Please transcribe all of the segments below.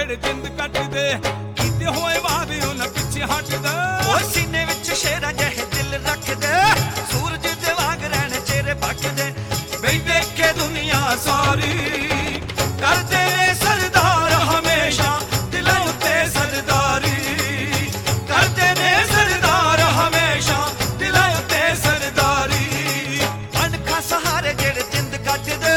ਜਿਹੜੇ ਜਿੰਦ ਕੱਟਦੇ, ਕੀਤੇ ਹੋਏ ਵਾਅਦੇ ਉਹਨਾਂ ਪਿੱਛੇ ਹਟਦਾ। ਉਹ ਸੀਨੇ ਵਿੱਚ ਸ਼ੇਰਾਂ ਜਿਹੇ ਦਿਲ ਰੱਖਦੇ, ਸੂਰਜ ਦੇ ਵਾਂਗ ਰਹਿਣ ਚਿਹਰੇ ਪੱਕਦੇ। ਬਈ ਦੇਖੇ ਦੁਨੀਆ ਸਾਰੀ ਕਰਦੇ ਨੇ ਸਰਦਾਰ ਹਮੇਸ਼ਾ ਦਿਲਾਂ ਉੱਤੇ ਸਰਦਾਰੀ, ਕਰਦੇ ਨੇ ਸਰਦਾਰ ਹਮੇਸ਼ਾ ਦਿਲਾਂ ਉੱਤੇ ਸਰਦਾਰੀ। ਅਣਖਾਂ ਸਹਾਰੇ ਜਿਹੜੇ ਜਿੰਦ ਕੱਟਦੇ,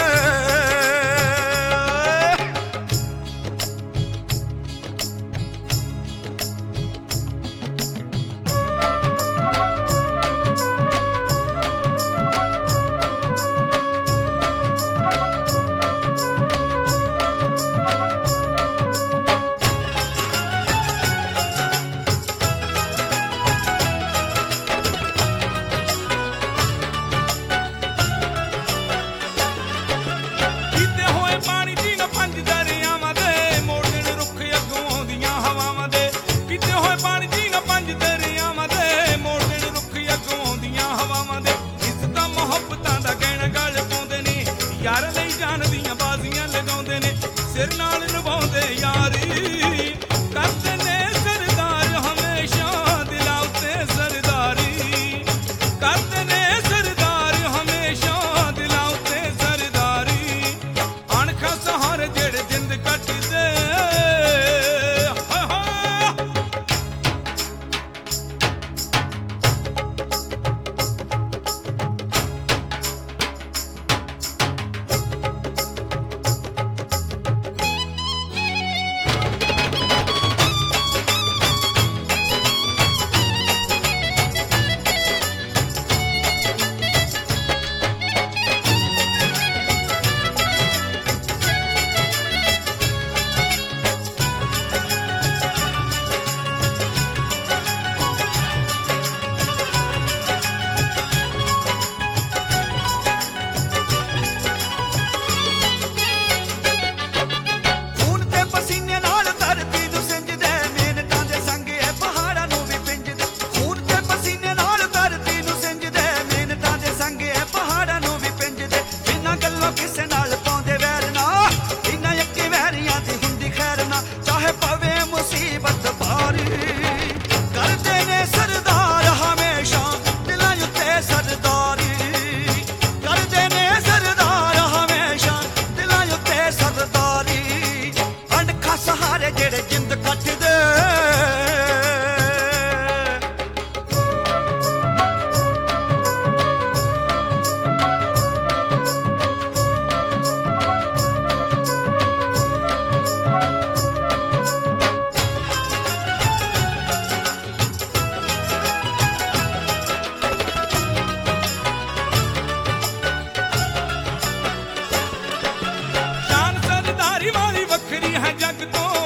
ਯਾਰ ਲਈ ਜਾਨ ਦੀਆਂ ਬਾਜ਼ੀਆਂ ਲਗਾਉਂਦੇ ਨੇ, ਸਿਰ ਨਾਲ ਨਿਭਾਉਂਦੇ ਯਾਰੀ, ਕਰਦੇ ਨੇ ਸਰਦਾਰ ਹਮੇਸ਼ਾ ਦਿਲਾਂ ਉੱਤੇ ਸਰਦਾਰੀ, ਕਰਦੇ ਨੇ ਸਰਦਾਰ ਹਮੇਸ਼ਾ ਦਿਲਾਂ ਉੱਤੇ ਸਰਦਾਰੀ। ਅਣਖਾਂ ਸਹਾਰੇ ਜਿਹੜੇ ਜਿੰਦ ਕੱਟਦੇ, ਚਾਹੇ ਪਵੇ ਮੁਸੀਬਤ ਭਾਰੀ, ਕਰਦੇ ਨੇ ਸਰਦਾਰ ਹਮੇਸ਼ਾ ਦਿਲਾਂ ਉੱਤੇ ਸਰਦਾਰੀ, ਕਰਦੇ ਨੇ ਸਰਦਾਰ ਹਮੇਸ਼ਾ ਦਿਲਾਂ ਉੱਤੇ ਸਰਦਾਰੀ। ਅਣਖਾਂ ਸਹਾਰੇ ਜਿਹੜੇ ਜਿੰਦ ਕੱਟਦੇ, ਵੱਖਰੀ ਹੈ ਜੱਗ ਤੋਂ